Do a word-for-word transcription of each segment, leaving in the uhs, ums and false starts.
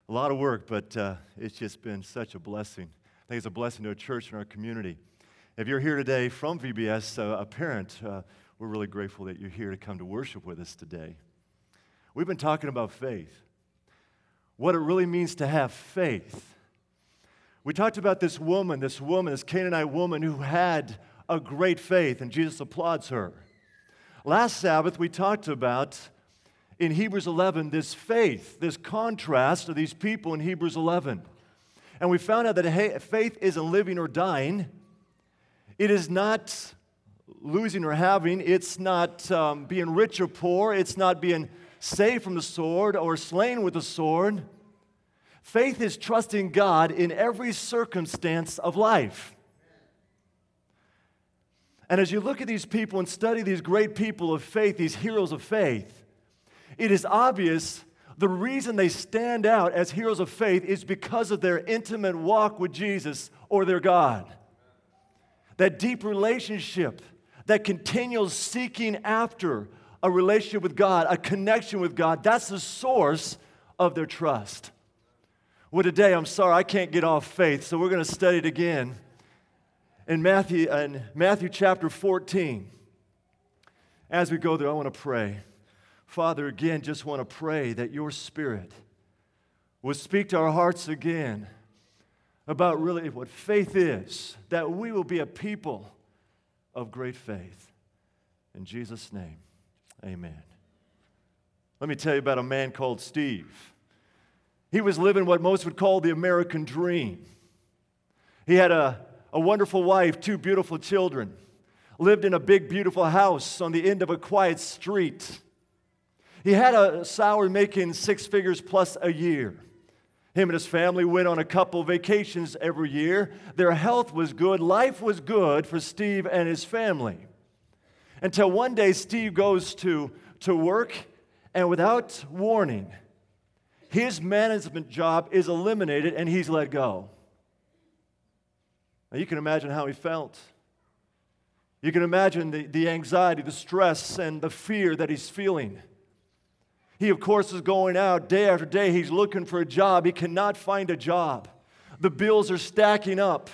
A lot of work, but uh, it's just been such a blessing. I think it's a blessing to a church in our community. If you're here today from V B S, uh, a parent, uh, we're really grateful that you're here to come to worship with us today. We've been talking about faith, what it really means to have faith. We talked about this woman, this woman, this Canaanite woman who had a great faith, and Jesus applauds her. Last Sabbath, we talked about, in Hebrews eleven, this faith, this contrast of these people in Hebrews eleven. And we found out that faith isn't living or dying. It is not losing or having. It's not um, being rich or poor. It's not being saved from the sword or slain with the sword. Faith is trusting God in every circumstance of life. And as you look at these people and study these great people of faith, these heroes of faith, it is obvious the reason they stand out as heroes of faith is because of their intimate walk with Jesus or their God. That deep relationship, that continual seeking after a relationship with God, a connection with God, that's the source of their trust. Well, today, I'm sorry, I can't get off faith, so we're going to study it again in Matthew, in Matthew chapter fourteen. As we go there, I want to pray. Father, again, just want to pray that your Spirit will speak to our hearts again about really what faith is, that we will be a people of great faith. In Jesus' name, amen. Let me tell you about a man called Steve. He was living what most would call the American dream. He had a, a wonderful wife, two beautiful children, lived in a big, beautiful house on the end of a quiet street. He had a salary making six figures plus a year. Him and his family went on a couple vacations every year. Their health was good. Life was good for Steve and his family. Until one day, Steve goes to, to work, and without warning, his management job is eliminated and he's let go. Now, you can imagine how he felt. You can imagine the, the anxiety, the stress, and the fear that he's feeling. He, of course, is going out day after day. He's looking for a job. He cannot find a job. The bills are stacking up.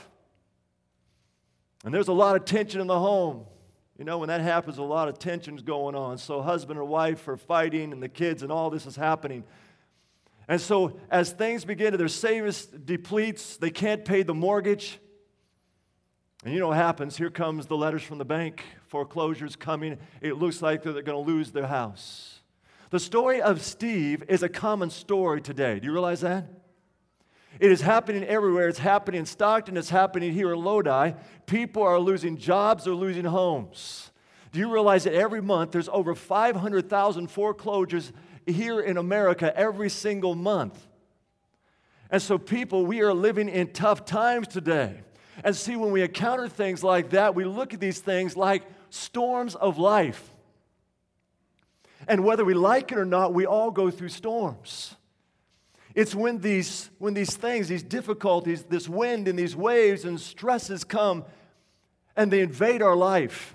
And there's a lot of tension in the home. You know, when that happens, a lot of tension's going on. So husband and wife are fighting, and the kids, and all this is happening. And so as things begin to, their savings depletes, they can't pay the mortgage. And you know what happens? Here comes the letters from the bank. Foreclosure's coming. It looks like they're going to lose their house. The story of Steve is a common story today. Do you realize that? It is happening everywhere. It's happening in Stockton. It's happening here in Lodi. People are losing jobs. They're losing homes. Do you realize that every month there's over five hundred thousand foreclosures here in America every single month? And so people, we are living in tough times today. And see, when we encounter things like that, we look at these things like storms of life. And whether we like it or not, we all go through storms. It's when these, when these things, these difficulties, this wind and these waves and stresses come and they invade our life.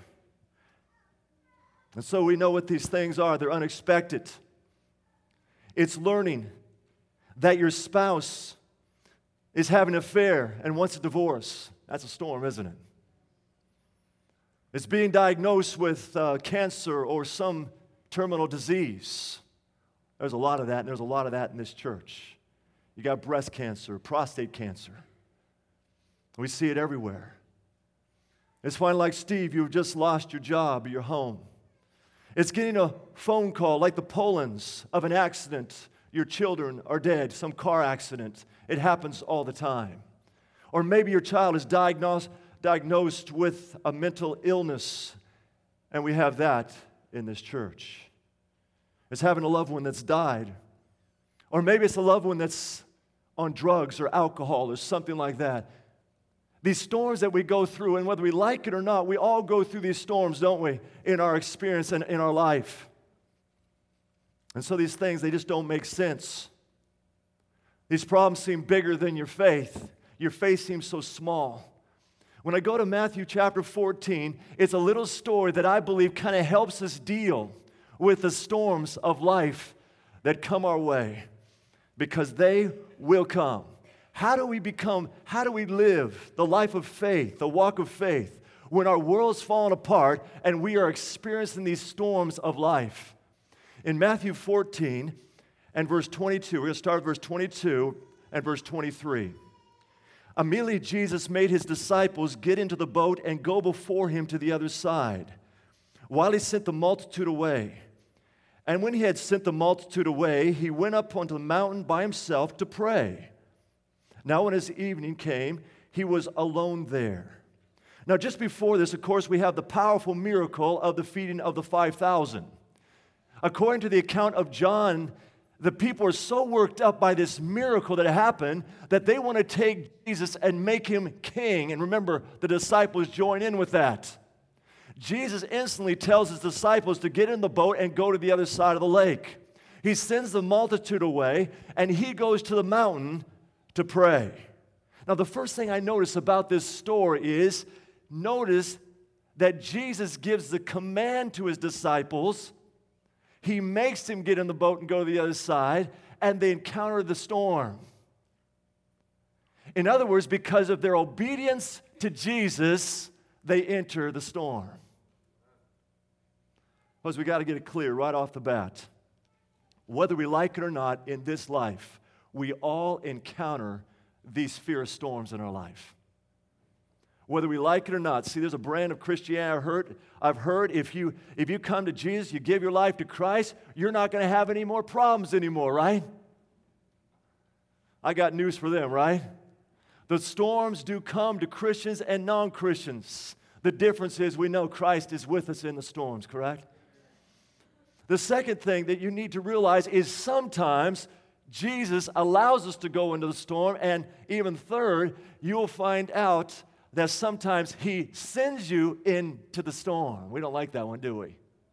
And so we know what these things are. They're unexpected. It's learning that your spouse is having an affair and wants a divorce. That's a storm, isn't it? It's being diagnosed with uh, cancer or some terminal disease. There's a lot of that, and there's a lot of that in this church. You got breast cancer, prostate cancer. We see it everywhere. It's finally like Steve, you've just lost your job or your home. It's getting a phone call like the Polans of an accident. Your children are dead, some car accident. It happens all the time. Or maybe your child is diagnosed, diagnosed with a mental illness, and we have that in this church. It's having a loved one that's died. Or maybe it's a loved one that's on drugs or alcohol or something like that. These storms that we go through, and whether we like it or not, we all go through these storms, don't we, in our experience and in our life. And so these things, they just don't make sense. These problems seem bigger than your faith. Your faith seems so small. When I go to Matthew chapter fourteen, it's a little story that I believe kind of helps us deal with the storms of life that come our way. because they will come. How do we become, how do we live the life of faith, the walk of faith, when our world's falling apart and we are experiencing these storms of life? In Matthew fourteen and verse twenty-two, we're going to start with verse twenty-two and verse twenty-three. Immediately Jesus made his disciples get into the boat and go before him to the other side, while he sent the multitude away. And when he had sent the multitude away, he went up onto the mountain by himself to pray. Now when his evening came, he was alone there. Now just before this, of course, we have the powerful miracle of the feeding of the five thousand. According to the account of John, the people are so worked up by this miracle that happened that they want to take Jesus and make him king. And remember, the disciples join in with that. Jesus instantly tells his disciples to get in the boat and go to the other side of the lake. He sends the multitude away, and he goes to the mountain to pray. Now, the first thing I notice about this story is, notice that Jesus gives the command to his disciples. He makes them get in the boat and go to the other side, and they encounter the storm. In other words, because of their obedience to Jesus, they enter the storm. Because we got to get it clear right off the bat. Whether we like it or not, in this life, we all encounter these fierce storms in our life. Whether we like it or not. See, there's a brand of Christianity I've heard, I've heard if you, if you come to Jesus, you give your life to Christ, you're not going to have any more problems anymore, right? I got news for them, right? The storms do come to Christians and non-Christians. The difference is we know Christ is with us in the storms, correct? The second thing that you need to realize is sometimes Jesus allows us to go into the storm, and even third, you'll find out that sometimes he sends you into the storm. We don't like that one, do we?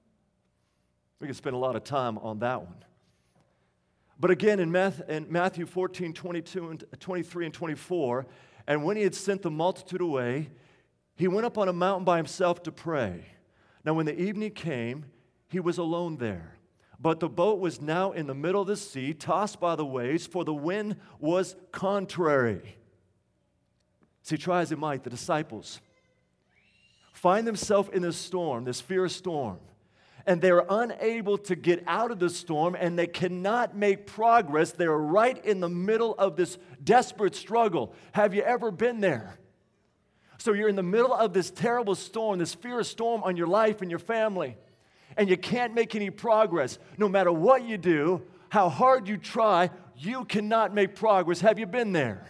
We can spend a lot of time on that one. But again, in Matthew fourteen, twenty-two, and twenty-three and twenty-four, and when he had sent the multitude away, he went up on a mountain by himself to pray. Now when the evening came, he was alone there. But the boat was now in the middle of the sea, tossed by the waves, for the wind was contrary. See, try as they might, the disciples find themselves in this storm, this fierce storm, and they're unable to get out of the storm, and they cannot make progress. They're right in the middle of this desperate struggle. Have you ever been there? So you're in the middle of this terrible storm, this fierce storm on your life and your family, and you can't make any progress. No matter what you do, how hard you try, you cannot make progress. Have you been there?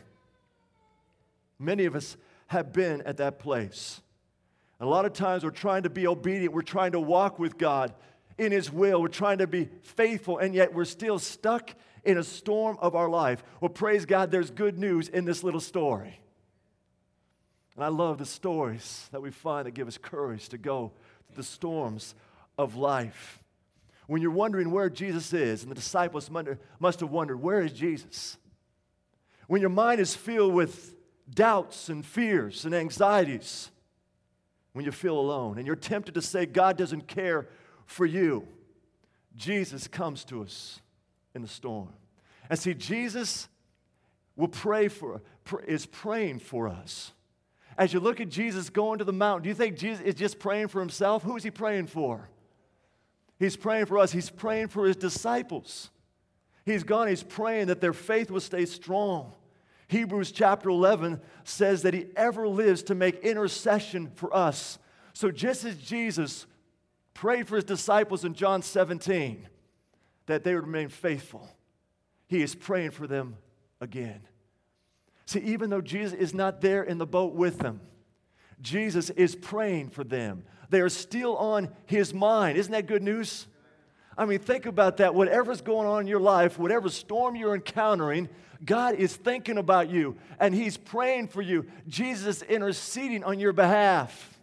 Many of us have been at that place. A lot of times we're trying to be obedient. We're trying to walk with God in his will. We're trying to be faithful, and yet we're still stuck in a storm of our life. Well, praise God, there's good news in this little story. And I love the stories that we find that give us courage to go through the storms of life. When you're wondering where Jesus is, and the disciples must have wondered, where is Jesus? When your mind is filled with doubts and fears and anxieties, when you feel alone and you're tempted to say God doesn't care for you, Jesus comes to us in the storm. And see, Jesus will pray for, is praying for us. As you look at Jesus going to the mountain, do you think Jesus is just praying for himself? Who is he praying for? He's praying for us. He's praying for his disciples. He's gone, he's praying that their faith will stay strong. Hebrews chapter eleven says that he ever lives to make intercession for us. So just as Jesus prayed for his disciples in John seventeen, that they would remain faithful, he is praying for them again. See, even though Jesus is not there in the boat with them, Jesus is praying for them. They are still on his mind. Isn't that good news? I mean, think about that. Whatever's going on in your life, whatever storm you're encountering, God is thinking about you, and he's praying for you. Jesus is interceding on your behalf.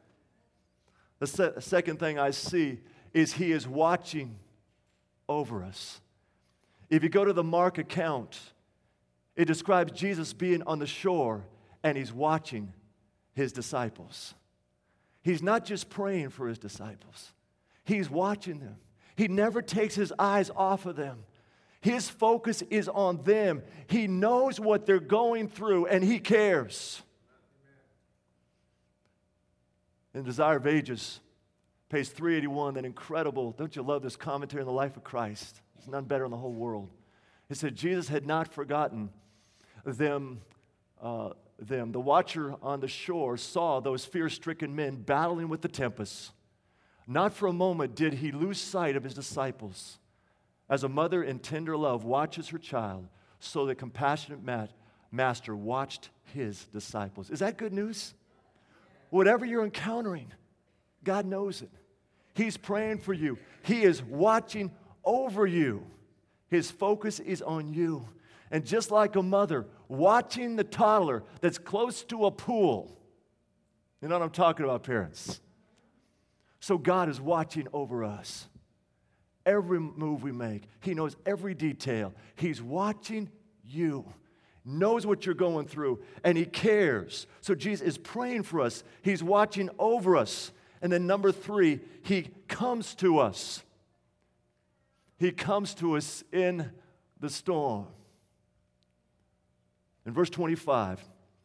The se- second thing I see is he is watching over us. If you go to the Mark account, it describes Jesus being on the shore, and he's watching his disciples. He's not just praying for his disciples. He's watching them. He never takes his eyes off of them. His focus is on them. He knows what they're going through, and He cares. In Desire of Ages, page three eighty-one, that incredible, don't you love this commentary on the life of Christ? There's none better in the whole world. It said, Jesus had not forgotten them. Uh, them. The watcher on the shore saw those fear-stricken men battling with the tempest. Not for a moment did he lose sight of his disciples. As a mother in tender love watches her child, so the compassionate mat- master watched his disciples. Is that good news? Whatever you're encountering, God knows it. He's praying for you. He is watching over you. His focus is on you. And just like a mother watching the toddler that's close to a pool, you know what I'm talking about, parents? So God is watching over us. Every move we make, He knows every detail. He's watching you, knows what you're going through, and He cares. So Jesus is praying for us. He's watching over us. And then number three, He comes to us. He comes to us in the storm. In verse twenty-five,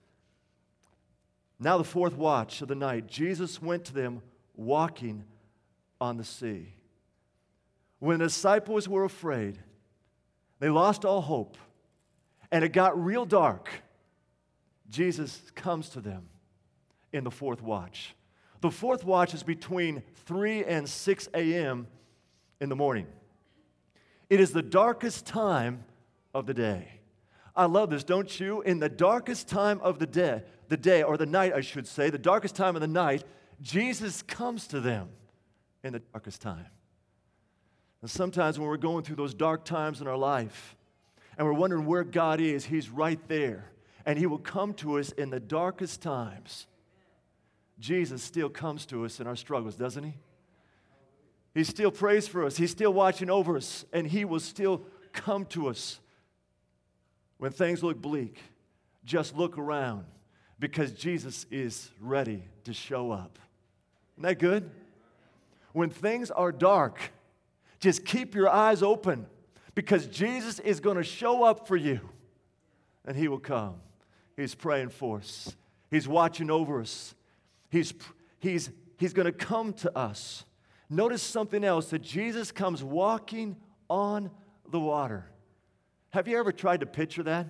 now the fourth watch of the night, Jesus went to them walking on the sea. When the disciples were afraid, they lost all hope, and it got real dark, Jesus comes to them in the fourth watch. The fourth watch is between three and six a.m. in the morning. It is the darkest time of the day. I love this, don't you? In the darkest time of the day, the day, or the night, I should say, the darkest time of the night, Jesus comes to them in the darkest time. And sometimes when we're going through those dark times in our life and we're wondering where God is, He's right there. And He will come to us in the darkest times. Jesus still comes to us in our struggles, doesn't He? He still prays for us. He's still watching over us. And He will still come to us when things look bleak. Just look around because Jesus is ready to show up. Isn't that good? When things are dark, just keep your eyes open because Jesus is going to show up for you and He will come. He's praying for us. He's watching over us. He's, he's, he's going to come to us. Notice something else, that Jesus comes walking on the water. Have you ever tried to picture that?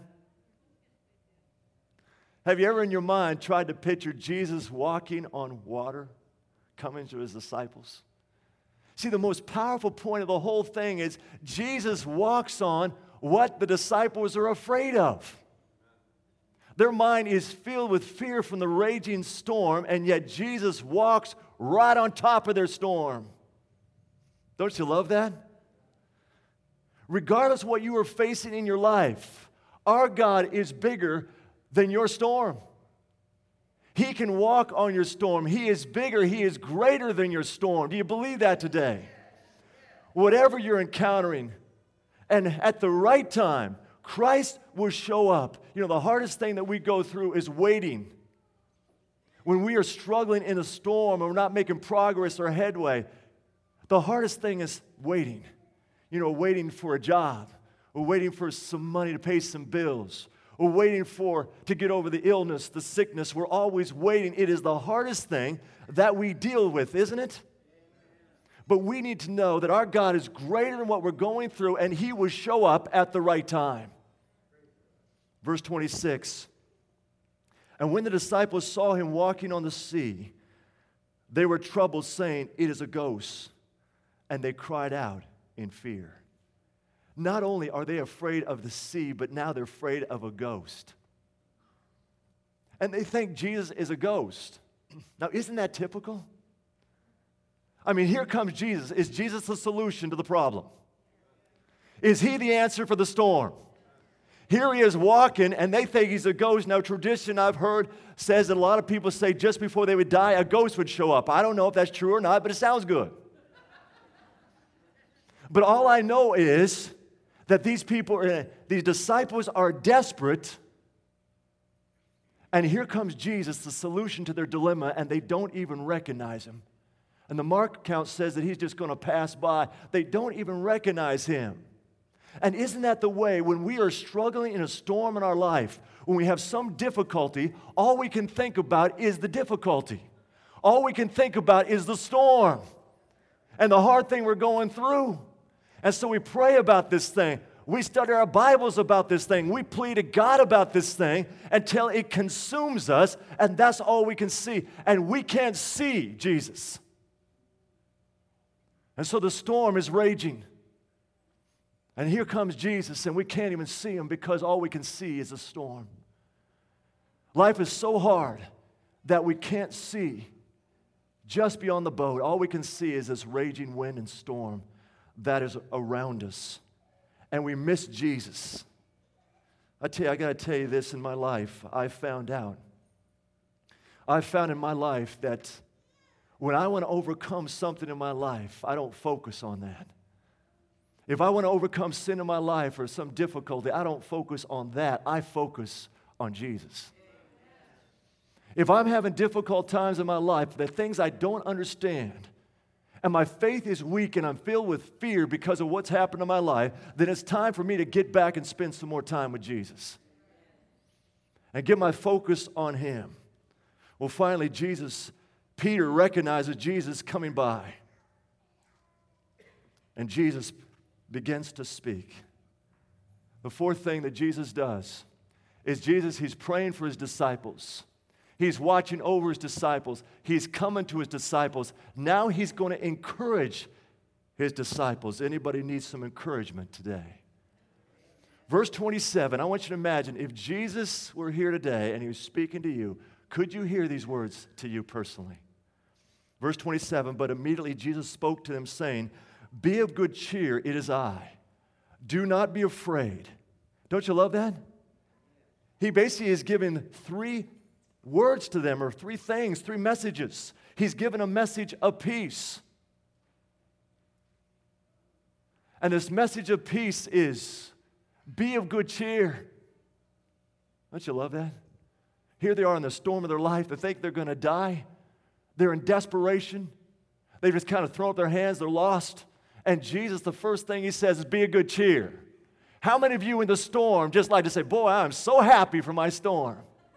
Have you ever in your mind tried to picture Jesus walking on water, coming to His disciples? See, the most powerful point of the whole thing is Jesus walks on what the disciples are afraid of. Their mind is filled with fear from the raging storm, and yet Jesus walks right on top of their storm. Don't you love that? Regardless of what you are facing in your life, our God is bigger than your storm. He can walk on your storm. He is bigger. He is greater than your storm. Do you believe that today? Whatever you're encountering, and at the right time, Christ will show up. You know, the hardest thing that we go through is waiting. When we are struggling in a storm and we're not making progress or headway, the hardest thing is waiting. You know, waiting for a job, or waiting for some money to pay some bills, or waiting for to get over the illness, the sickness. We're always waiting. It is the hardest thing that we deal with, isn't it? But we need to know that our God is greater than what we're going through, and He will show up at the right time. Verse twenty-six, and when the disciples saw Him walking on the sea, they were troubled, saying, "It is a ghost," and they cried out in fear. Not only are they afraid of the sea, but now they're afraid of a ghost. And they think Jesus is a ghost. Now, isn't that typical? I mean, here comes Jesus. Is Jesus the solution to the problem? Is He the answer for the storm? Here He is walking, and they think He's a ghost. Now, tradition I've heard says that a lot of people say just before they would die, a ghost would show up. I don't know if that's true or not, but it sounds good. But all I know is that these people, these disciples are desperate, and here comes Jesus, the solution to their dilemma, and they don't even recognize Him. And the Mark account says that He's just going to pass by. They don't even recognize Him. And isn't that the way when we are struggling in a storm in our life, when we have some difficulty, all we can think about is the difficulty. All we can think about is the storm and the hard thing we're going through. And so we pray about this thing. We study our Bibles about this thing. We plead to God about this thing until it consumes us, and that's all we can see. And we can't see Jesus. And so the storm is raging. And here comes Jesus, and we can't even see him because all we can see is a storm. Life is so hard that we can't see just beyond the boat. All we can see is this raging wind and storm that is around us. And we miss Jesus. I tell you, I got to tell you this in my life. I found out. I found in my life that when I want to overcome something in my life, I don't focus on that. If I want to overcome sin in my life or some difficulty, I don't focus on that. I focus on Jesus. If I'm having difficult times in my life, the things I don't understand, and my faith is weak and I'm filled with fear because of what's happened in my life, then it's time for me to get back and spend some more time with Jesus and get my focus on him. Well, finally, Jesus, Peter recognizes Jesus coming by, and Jesus begins to speak. The fourth thing that Jesus does is Jesus, he's praying for his disciples. He's watching over his disciples. He's coming to his disciples. Now he's going to encourage his disciples. Anybody needs some encouragement today? Verse twenty-seven, I want you to imagine if Jesus were here today and he was speaking to you, could you hear these words to you personally? Verse twenty-seven, but immediately Jesus spoke to them saying, be of good cheer, it is I. Do not be afraid. Don't you love that? He basically is giving three words to them, or three things, three messages. He's given a message of peace. And this message of peace is, be of good cheer. Don't you love that? Here they are in the storm of their life. They think they're going to die. They're in desperation. They just kind of throw up their hands. They're lost. And Jesus, the first thing he says is, be of good cheer. How many of you in the storm just like to say, boy, I'm so happy for my storm?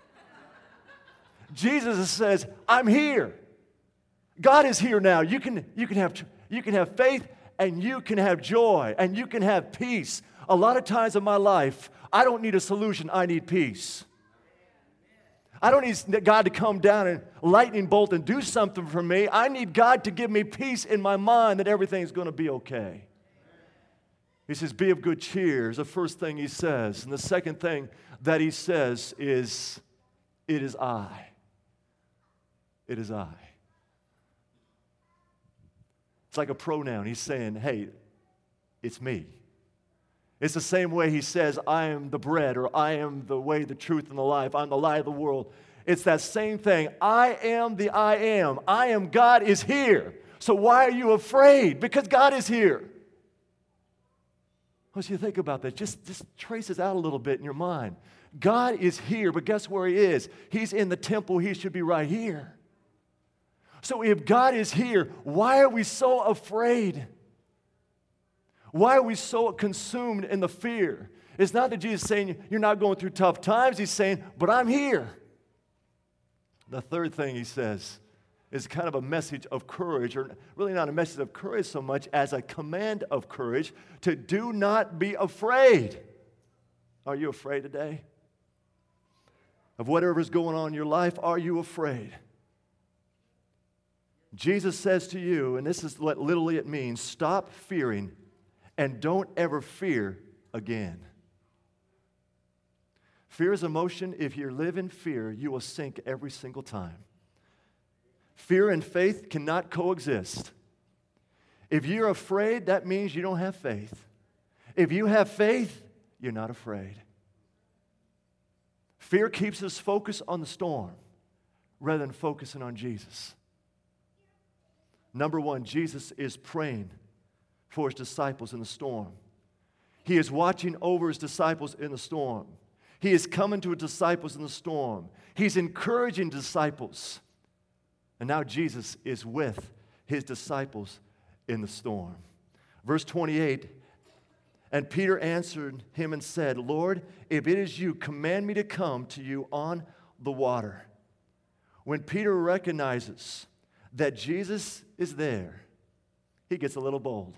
Jesus says, I'm here. God is here now. You can, you can have, you can have faith, and you can have joy, and you can have peace. A lot of times in my life, I don't need a solution. I need peace. I don't need God to come down and lightning bolt and do something for me. I need God to give me peace in my mind that everything's going to be okay. He says, be of good cheer is the first thing he says. And the second thing that he says is, it is I. It is I. It's like a pronoun. He's saying, hey, it's me. It's the same way he says, I am the bread, or I am the way, the truth, and the life. I'm the light of the world. It's that same thing. I am the I am. I am God is here. So why are you afraid? Because God is here. Once you think about that, just, just trace this out a little bit in your mind. God is here, but guess where he is? He's in the temple. He should be right here. So if God is here, why are we so afraid? Why are we so consumed in the fear? It's not that Jesus is saying you're not going through tough times. He's saying, but I'm here. The third thing he says is kind of a message of courage, or really not a message of courage so much as a command of courage to do not be afraid. Are you afraid today? Of whatever's going on in your life, are you afraid? Jesus says to you, and this is what literally it means, stop fearing and don't ever fear again. Fear is emotion. If you live in fear, you will sink every single time. Fear and faith cannot coexist. If you're afraid, that means you don't have faith. If you have faith, you're not afraid. Fear keeps us focused on the storm rather than focusing on Jesus. Number one, Jesus is praying for his disciples in the storm. He is watching over his disciples in the storm. He is coming to his disciples in the storm. He's encouraging disciples. And now Jesus is with his disciples in the storm. Verse twenty-eight, And Peter answered him and said, Lord, if it is you, command me to come to you on the water. When Peter recognizes that Jesus is there, he gets a little bold.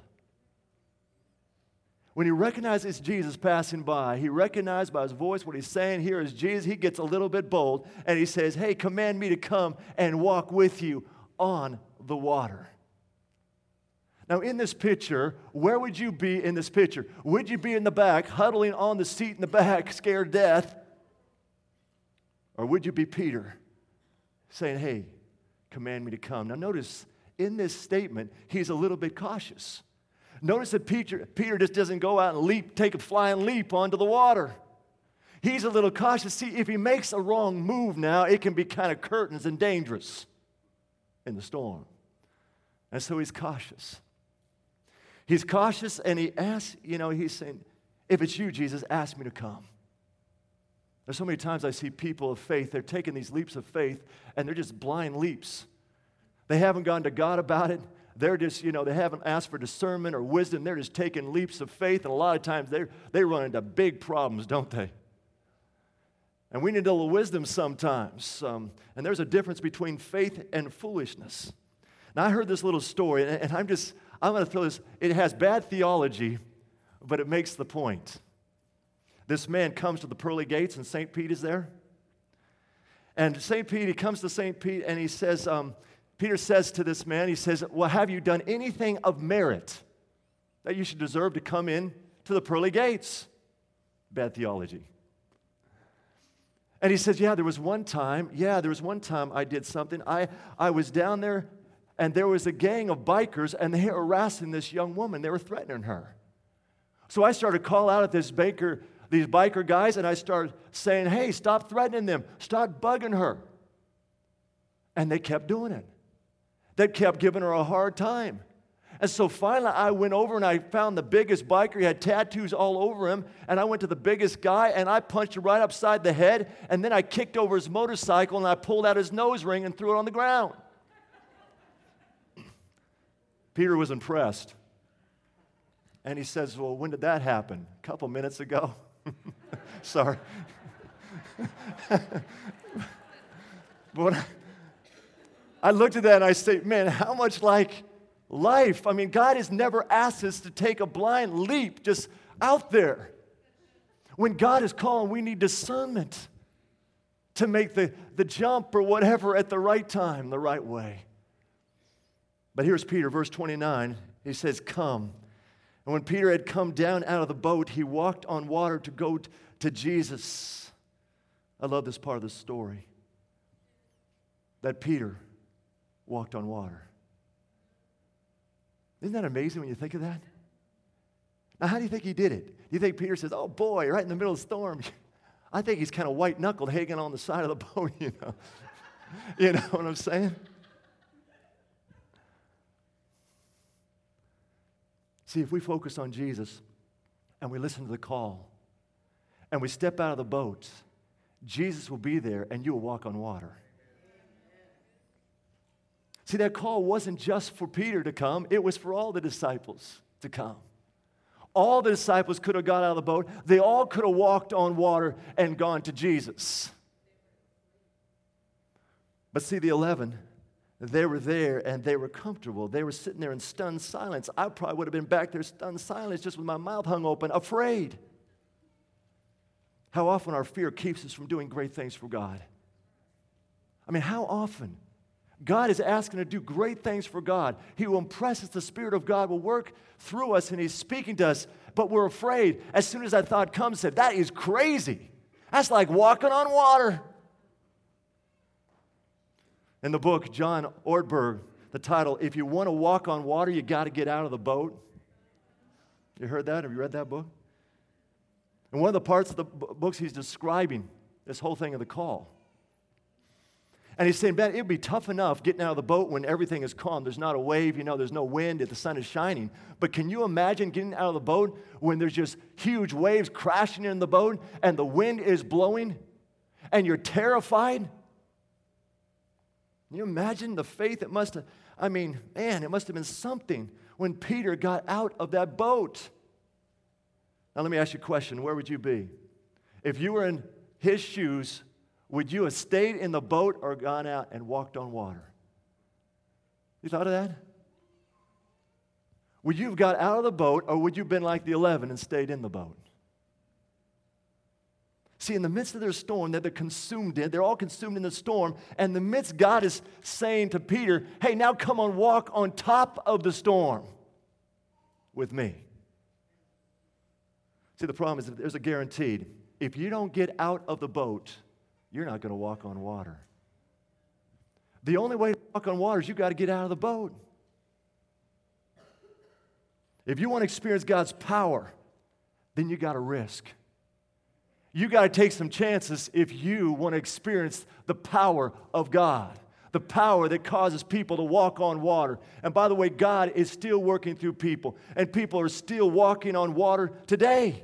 When he recognizes Jesus passing by, he recognizes by his voice what he's saying here is Jesus. He gets a little bit bold, and he says, hey, command me to come and walk with you on the water. Now, in this picture, where would you be in this picture? Would you be in the back, huddling on the seat in the back, scared to death? Or would you be Peter, saying, hey, command me to come? Now, notice, in this statement, he's a little bit cautious. Notice that Peter, Peter just doesn't go out and leap, take a flying leap onto the water. He's a little cautious. See, if he makes a wrong move now, it can be kind of curtains and dangerous in the storm. And so he's cautious. He's cautious, and he asks, you know, he's saying, if it's you, Jesus, ask me to come. There's so many times I see people of faith, they're taking these leaps of faith, and they're just blind leaps. They haven't gone to God about it. They're just, you know, they haven't asked for discernment or wisdom. They're just taking leaps of faith, and a lot of times they they run into big problems, don't they? And we need a little wisdom sometimes. Um, and there's a difference between faith and foolishness. Now, I heard this little story, and, and I'm just, I'm going to throw this. It has bad theology, but it makes the point. This man comes to the pearly gates, and Saint Pete is there. And Saint Pete, he comes to Saint Pete, and he says, um, Peter says to this man, he says, well, have you done anything of merit that you should deserve to come in to the pearly gates? Bad theology. And he says, yeah, there was one time, yeah, there was one time I did something. I, I was down there, and there was a gang of bikers, and they were harassing this young woman. They were threatening her. So I started to call out at this baker, these biker guys, and I started saying, hey, stop threatening them. Stop bugging her. And they kept doing it. They kept giving her a hard time. And so finally I went over and I found the biggest biker. He had tattoos all over him. And I went to the biggest guy and I punched him right upside the head. And then I kicked over his motorcycle and I pulled out his nose ring and threw it on the ground. Peter was impressed. And he says, well, when did that happen? A couple minutes ago. Sorry. But I, I looked at that and I said, man, how much like life? I mean, God has never asked us to take a blind leap just out there. When God is calling, we need discernment to make the, the jump or whatever at the right time, the right way. But here's Peter, verse twenty-nine. He says, come. And when Peter had come down out of the boat, he walked on water to go t- to Jesus. I love this part of the story. That Peter walked on water. Isn't that amazing when you think of that? Now, how do you think he did it? Do you think Peter says, oh boy, right in the middle of the storm? I think he's kind of white-knuckled hanging on the side of the boat, you know. You know what I'm saying? See, if we focus on Jesus and we listen to the call and we step out of the boat, Jesus will be there and you will walk on water. See, that call wasn't just for Peter to come. It was for all the disciples to come. All the disciples could have got out of the boat. They all could have walked on water and gone to Jesus. But see, the eleven, they were there and they were comfortable. They were sitting there in stunned silence. I probably would have been back there stunned silence just with my mouth hung open, afraid. How often our fear keeps us from doing great things for God. I mean, how often? God is asking to do great things for God. He will impress us. The Spirit of God will work through us, and He's speaking to us, but we're afraid. As soon as that thought comes, said, that is crazy. That's like walking on water. In the book, John Ortberg, the title, If You Want to Walk on Water, You Got to Get Out of the Boat. You heard that? Have you read that book? And one of the parts of the books, he's describing this whole thing of the call. And he's saying, man, it would be tough enough getting out of the boat when everything is calm. There's not a wave, you know, there's no wind, the sun is shining. But can you imagine getting out of the boat when there's just huge waves crashing in the boat and the wind is blowing and you're terrified? Can you imagine the faith it must have, I mean, man, it must have been something when Peter got out of that boat. Now let me ask you a question. Where would you be? If you were in his shoes, would you have stayed in the boat or gone out and walked on water? You thought of that? Would you have got out of the boat, or would you have been like the eleven and stayed in the boat? See, in the midst of their storm that they're consumed in, they're all consumed in the storm, and in the midst, God is saying to Peter, hey, now come on, walk on top of the storm with me. See, the problem is that there's a guaranteed, if you don't get out of the boat, you're not going to walk on water. The only way to walk on water is you've got to get out of the boat. If you want to experience God's power, then you got to risk. You got to take some chances if you want to experience the power of God, the power that causes people to walk on water. And by the way, God is still working through people, and people are still walking on water today.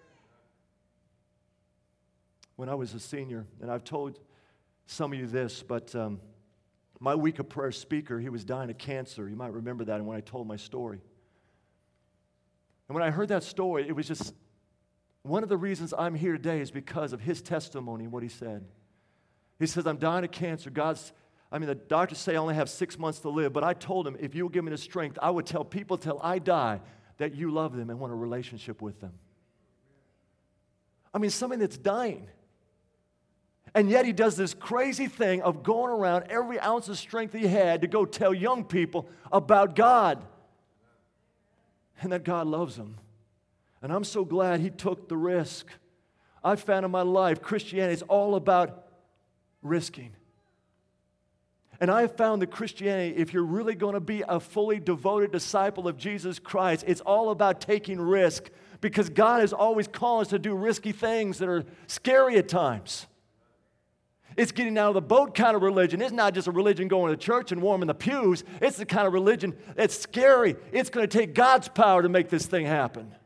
When I was a senior, and I've told some of you this, but um, my week of prayer speaker, he was dying of cancer. You might remember that when I told my story. And when I heard that story, it was just, one of the reasons I'm here today is because of his testimony and what he said. He says, I'm dying of cancer. God's, I mean, the doctors say I only have six months to live, but I told him, if you will give me the strength, I would tell people till I die that you love them and want a relationship with them. I mean, somebody that's dying. And yet he does this crazy thing of going around every ounce of strength he had to go tell young people about God. And that God loves them. And I'm so glad he took the risk. I've found in my life, Christianity is all about risking. And I have found that Christianity, if you're really going to be a fully devoted disciple of Jesus Christ, it's all about taking risk. Because God is always calling us to do risky things that are scary at times. It's getting out of the boat kind of religion. It's not just a religion going to church and warming the pews. It's the kind of religion that's scary. It's going to take God's power to make this thing happen.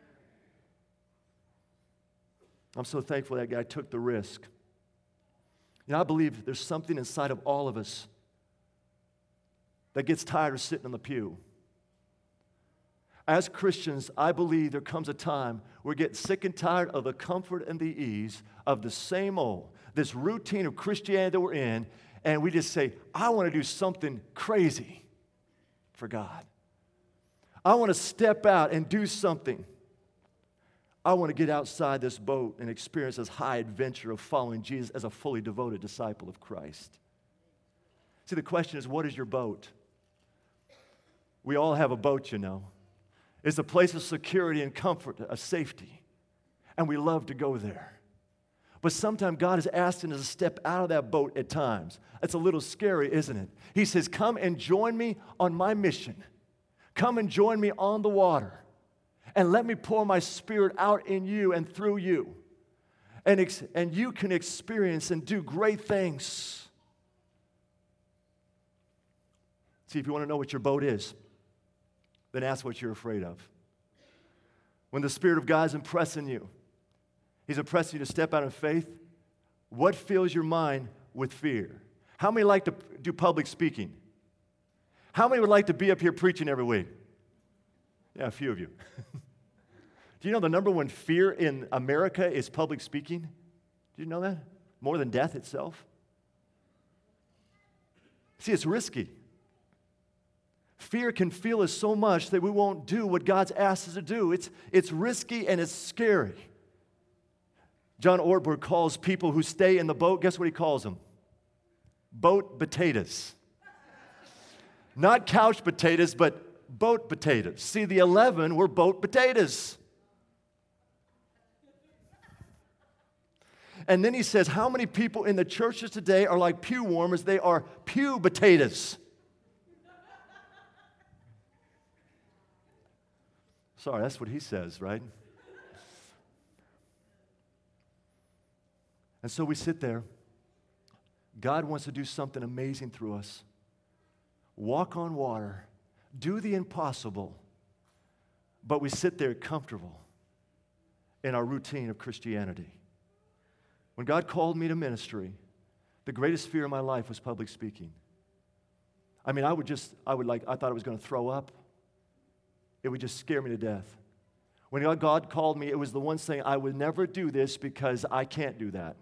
I'm so thankful that guy took the risk. You know, I believe there's something inside of all of us that gets tired of sitting in the pew. As Christians, I believe there comes a time we're getting sick and tired of the comfort and the ease of the same old, this routine of Christianity that we're in, and we just say, I want to do something crazy for God. I want to step out and do something. I want to get outside this boat and experience this high adventure of following Jesus as a fully devoted disciple of Christ. See, the question is, what is your boat? We all have a boat, you know. It's a place of security and comfort, of safety, and we love to go there. But sometimes God is asking us to step out of that boat at times. It's a little scary, isn't it? He says, come and join me on my mission. Come and join me on the water. And let me pour my Spirit out in you and through you. And, ex- and you can experience and do great things. See, if you want to know what your boat is, then ask what you're afraid of. When the Spirit of God is impressing you, He's impressing you to step out in faith, what fills your mind with fear? How many like to do public speaking? How many would like to be up here preaching every week? Yeah, a few of you. Do you know the number one fear in America is public speaking? Do you know that? More than death itself? See, it's risky. Fear can feel us so much that we won't do what God's asked us to do. It's, it's risky and it's scary. John Ortberg calls people who stay in the boat, guess what he calls them? Boat potatoes. Not couch potatoes, but boat potatoes. See, the eleven were boat potatoes. And then he says, how many people in the churches today are like pew warmers? They are pew potatoes. Sorry, that's what he says, right? And so we sit there. God wants to do something amazing through us. Walk on water. Do the impossible. But we sit there comfortable in our routine of Christianity. When God called me to ministry, the greatest fear of my life was public speaking. I mean, I would just, I would like, I thought I was going to throw up. It would just scare me to death. When God called me, it was the one saying, I would never do this because I can't do that.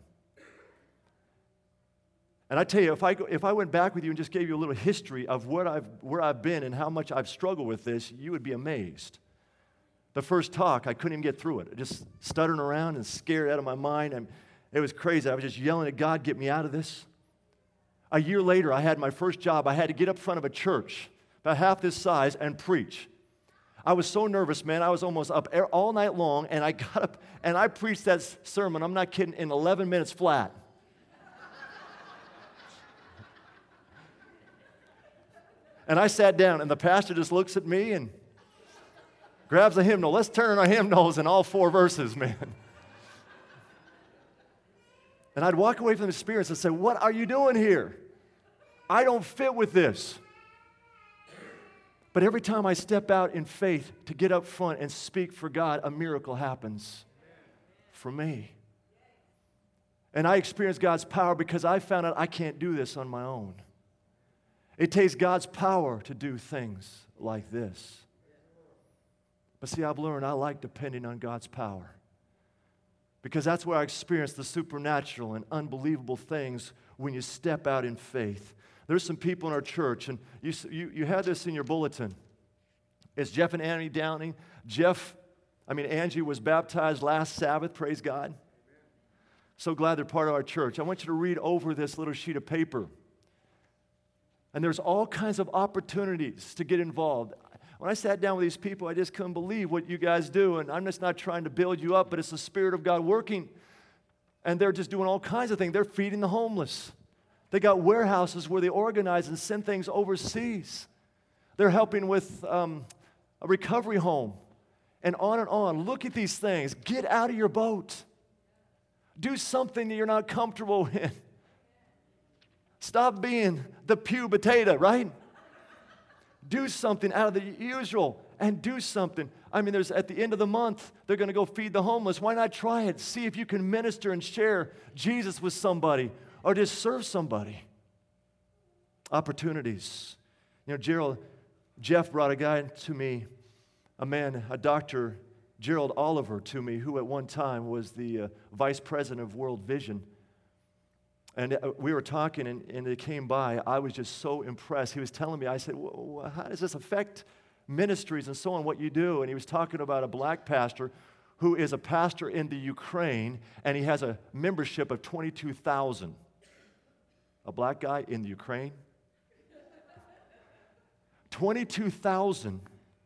And I tell you, if I, if I went back with you and just gave you a little history of what I've, where I've been and how much I've struggled with this, you would be amazed. The first talk, I couldn't even get through it. Just stuttering around and scared out of my mind. And it was crazy. I was just yelling at God, get me out of this. A year later, I had my first job. I had to get up front of a church about half this size and preach. I was so nervous, man. I was almost up all night long, and I got up and I preached that sermon, I'm not kidding, in eleven minutes flat. And I sat down, and the pastor just looks at me and grabs a hymnal. Let's turn our hymnals in all four verses, man. And I'd walk away from the experience and say, what are you doing here? I don't fit with this. But every time I step out in faith to get up front and speak for God, a miracle happens for me. And I experience God's power because I found out I can't do this on my own. It takes God's power to do things like this. But see, I've learned I like depending on God's power. Because that's where I experience the supernatural and unbelievable things when you step out in faith. There's some people in our church, and you, you, you had this in your bulletin. It's Jeff and Annie Downing. Jeff, I mean, Angie was baptized last Sabbath, praise God. So glad they're part of our church. I want you to read over this little sheet of paper. And there's all kinds of opportunities to get involved. When I sat down with these people, I just couldn't believe what you guys do. And I'm just not trying to build you up, but it's the Spirit of God working. And they're just doing all kinds of things. They're feeding the homeless. They got warehouses where they organize and send things overseas. They're helping with um, a recovery home. And on and on. Look at these things. Get out of your boat. Do something that you're not comfortable in. Stop being the pew potato, right? Do something out of the usual and do something. I mean, there's at the end of the month, they're going to go feed the homeless. Why not try it? See if you can minister and share Jesus with somebody or just serve somebody. Opportunities. You know, Gerald, Jeff brought a guy to me, a man, a doctor, Gerald Oliver, to me, who at one time was the uh, vice president of World Vision. And we were talking, and, and it came by. I was just so impressed. He was telling me, I said, well, how does this affect ministries and so on, what you do? And he was talking about a black pastor who is a pastor in the Ukraine, and he has a membership of twenty-two thousand. A black guy in the Ukraine? twenty-two thousand.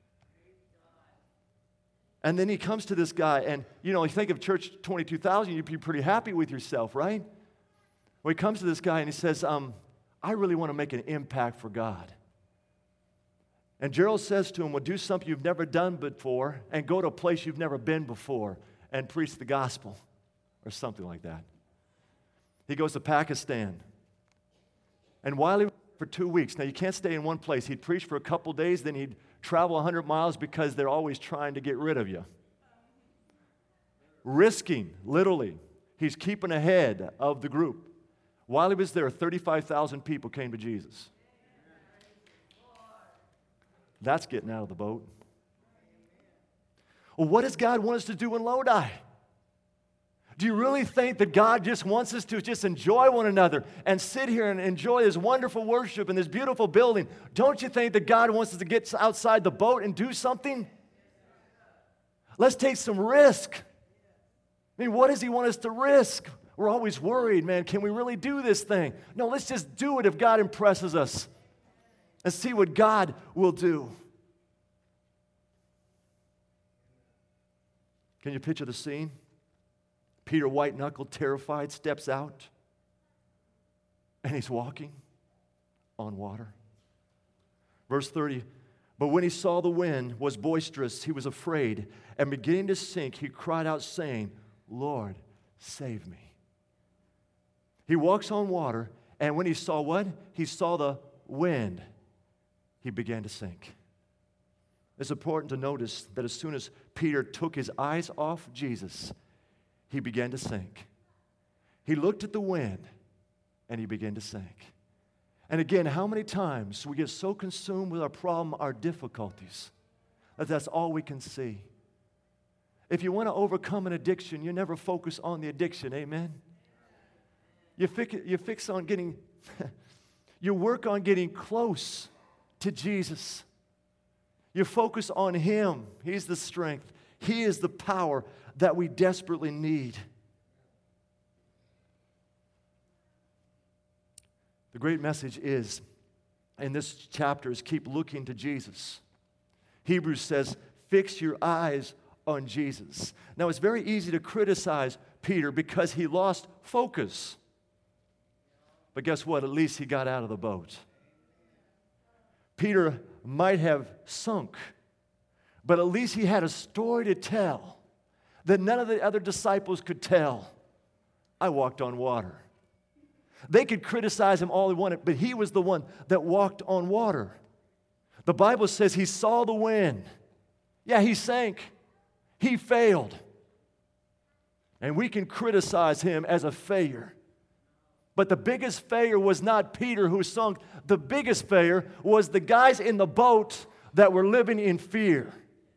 And then he comes to this guy, and, you know, you think of church twenty-two thousand, you'd be pretty happy with yourself, right? Well, he comes to this guy and he says, um, I really want to make an impact for God. And Gerald says to him, well, do something you've never done before and go to a place you've never been before and preach the gospel or something like that. He goes to Pakistan. And while he was for two weeks, now you can't stay in one place. He'd preach for a couple days, then he'd travel one hundred miles because they're always trying to get rid of you. Risking, literally. He's keeping ahead of the group. While he was there, thirty-five thousand people came to Jesus. That's getting out of the boat. Well, what does God want us to do in Lodi? Do you really think that God just wants us to just enjoy one another and sit here and enjoy this wonderful worship in this beautiful building? Don't you think that God wants us to get outside the boat and do something? Let's take some risk. I mean, what does he want us to risk? We're always worried, man, can we really do this thing? No, let's just do it if God impresses us and see what God will do. Can you picture the scene? Peter, white-knuckled, terrified, steps out, and he's walking on water. Verse thirty, but when he saw the wind was boisterous, he was afraid, and beginning to sink, he cried out, saying, Lord, save me. He walks on water, and when he saw what? He saw the wind. He began to sink. It's important to notice that as soon as Peter took his eyes off Jesus, he began to sink. He looked at the wind, and he began to sink. And again, how many times we get so consumed with our problem, our difficulties, that that's all we can see. If you want to overcome an addiction, you never focus on the addiction, amen? You fix, you fix on getting, you work on getting close to Jesus. You focus on Him. He's the strength. He is the power that we desperately need. The great message is, in this chapter, is keep looking to Jesus. Hebrews says, fix your eyes on Jesus. Now, it's very easy to criticize Peter because he lost focus. But guess what? At least he got out of the boat. Peter might have sunk, but at least he had a story to tell that none of the other disciples could tell. I walked on water. They could criticize him all they wanted, but he was the one that walked on water. The Bible says he saw the wind. Yeah, he sank. He failed. And we can criticize him as a failure. But the biggest failure was not Peter who sunk. The biggest failure was the guys in the boat that were living in fear.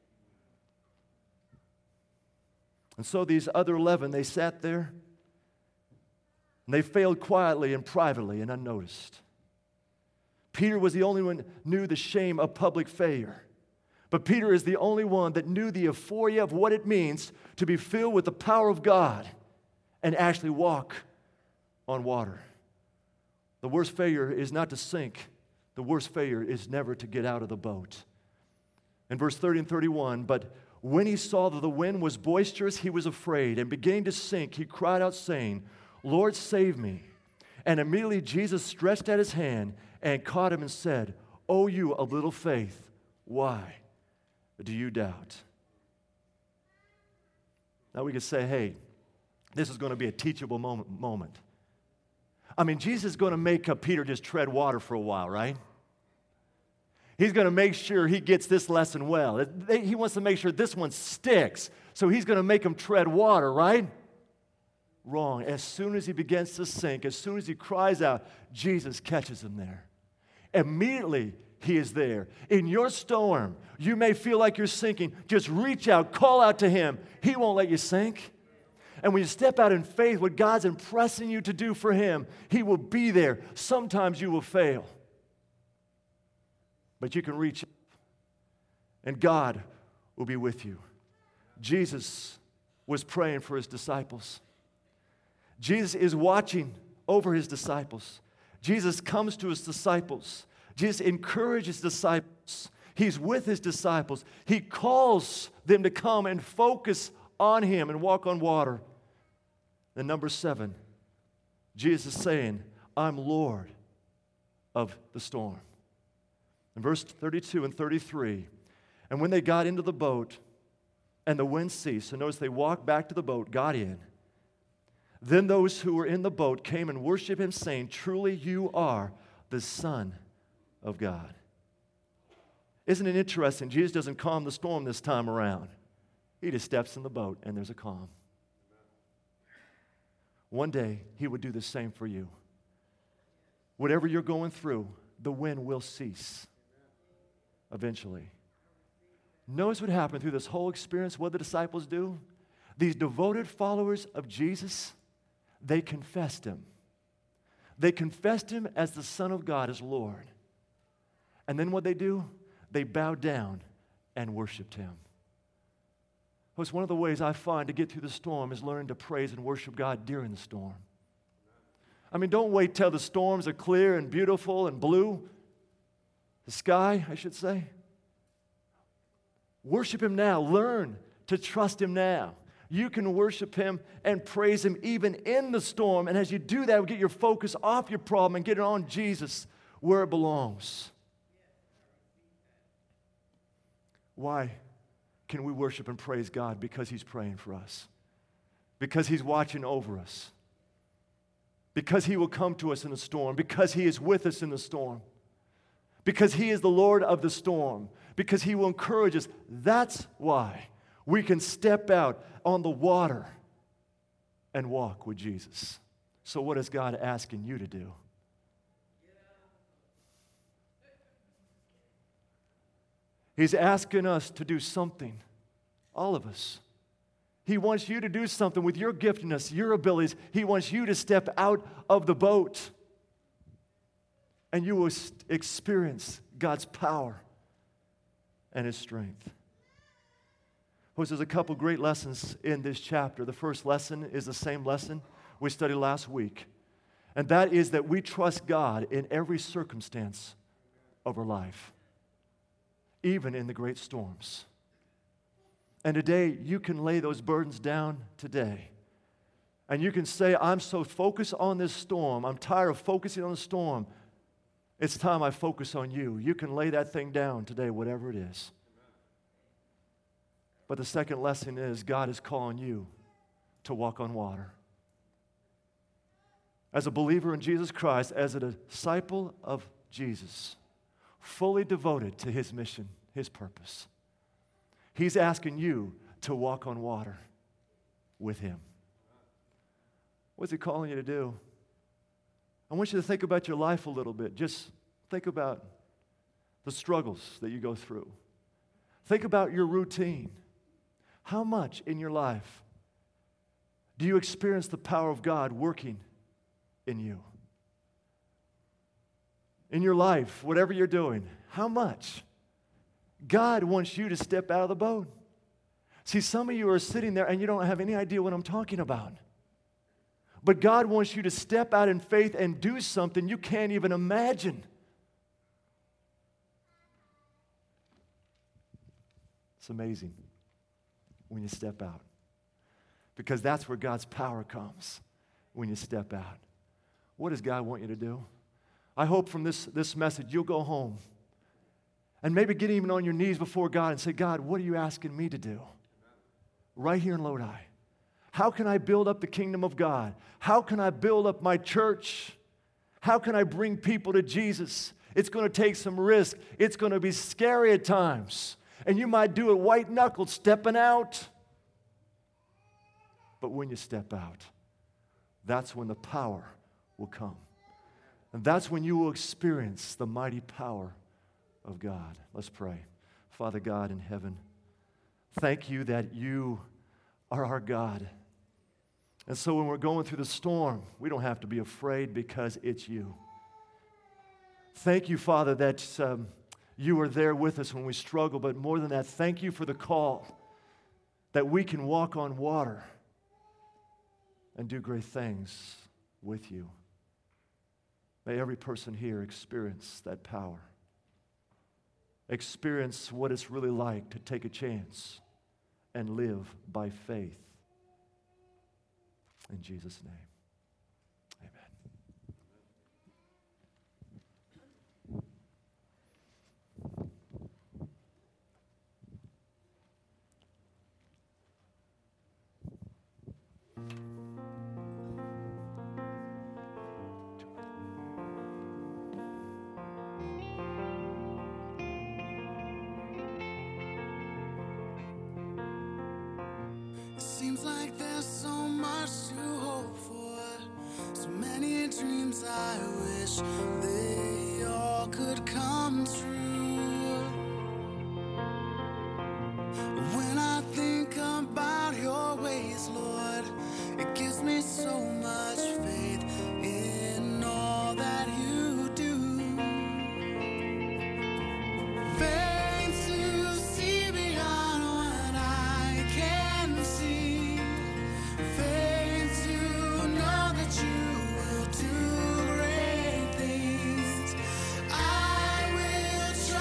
And so these other eleven, they sat there, and they failed quietly and privately and unnoticed. Peter was the only one who knew the shame of public failure. But Peter is the only one that knew the euphoria of what it means to be filled with the power of God and actually walk on water. The worst failure is not to sink. The worst failure is never to get out of the boat. In verse thirty and thirty-one, but when he saw that the wind was boisterous, he was afraid, and beginning to sink, he cried out, saying, Lord, save me. And immediately Jesus stretched out his hand and caught him and said, O you of little faith, why do you doubt? Now we could say, hey, this is going to be a teachable moment. moment. I mean, Jesus is going to make uh, Peter just tread water for a while, right? He's going to make sure he gets this lesson well. He wants to make sure this one sticks. So he's going to make him tread water, right? Wrong. As soon as he begins to sink, as soon as he cries out, Jesus catches him there. Immediately, he is there. In your storm, you may feel like you're sinking. Just reach out, call out to him. He won't let you sink. And when you step out in faith, what God's impressing you to do for him, he will be there. Sometimes you will fail. But you can reach up, and God will be with you. Jesus was praying for his disciples. Jesus is watching over his disciples. Jesus comes to his disciples. Jesus encourages disciples. He's with his disciples. He calls them to come and focus on him and walk on water. And number seven, Jesus is saying, I'm Lord of the storm. In verse thirty-two and thirty-three, and when they got into the boat and the wind ceased, so notice they walked back to the boat, got in. Then those who were in the boat came and worshiped him, saying, truly you are the Son of God. Isn't it interesting? Jesus doesn't calm the storm this time around. He just steps in the boat and there's a calm. One day, he would do the same for you. Whatever you're going through, the wind will cease eventually. Notice what happened through this whole experience, what the disciples do. These devoted followers of Jesus, they confessed him. They confessed him as the Son of God, as Lord. And then what they do? They bowed down and worshiped him. Well, it's one of the ways I find to get through the storm is learning to praise and worship God during the storm. I mean, don't wait till the storms are clear and beautiful and blue. The sky, I should say. Worship him now. Learn to trust him now. You can worship him and praise him even in the storm. And as you do that, get your focus off your problem and get it on Jesus where it belongs. Why can we worship and praise God? Because he's praying for us. Because he's watching over us. Because he will come to us in the storm. Because he is with us in the storm. Because he is the Lord of the storm. Because he will encourage us. That's why we can step out on the water and walk with Jesus. So what is God asking you to do? He's asking us to do something, all of us. He wants you to do something with your giftedness, your abilities. He wants you to step out of the boat. And you will experience God's power and His strength. Well, there's a couple great lessons in this chapter. The first lesson is the same lesson we studied last week. And that is that we trust God in every circumstance of our life, even in the great storms. And today, you can lay those burdens down today. And you can say, I'm so focused on this storm. I'm tired of focusing on the storm. It's time I focus on you. You can lay that thing down today, whatever it is. But the second lesson is God is calling you to walk on water. As a believer in Jesus Christ, as a disciple of Jesus, fully devoted to His mission, His purpose, He's asking you to walk on water with Him. What's He calling you to do? I want you to think about your life a little bit. Just think about the struggles that you go through. Think about your routine. How much in your life do you experience the power of God working in you? In your life, whatever you're doing, how much? God wants you to step out of the boat. See, some of you are sitting there and you don't have any idea what I'm talking about. But God wants you to step out in faith and do something you can't even imagine. It's amazing when you step out. Because that's where God's power comes, when you step out. What does God want you to do? I hope from this, this message you'll go home and maybe get even on your knees before God and say, God, what are you asking me to do? Right here in Lodi. How can I build up the kingdom of God? How can I build up my church? How can I bring people to Jesus? It's going to take some risk. It's going to be scary at times. And you might do it white-knuckled, stepping out. But when you step out, that's when the power will come. And that's when you will experience the mighty power of God. Let's pray. Father God in heaven, thank you that you are our God. And so when we're going through the storm, we don't have to be afraid because it's you. Thank you, Father, that um, you are there with us when we struggle. But more than that, thank you for the call that we can walk on water and do great things with you. May every person here experience that power. Experience what it's really like to take a chance and live by faith. In Jesus' name, It seems like there's so much to hope for, so many dreams I wish they all could come true. When I think about your ways, Lord, it gives me so much faith in all that you do. Faith to see beyond what I can see. Faith to know that you will do great things. I will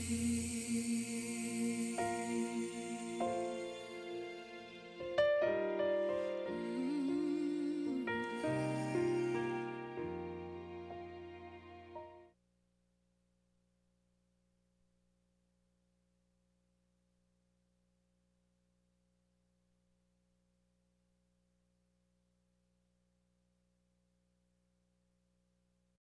free.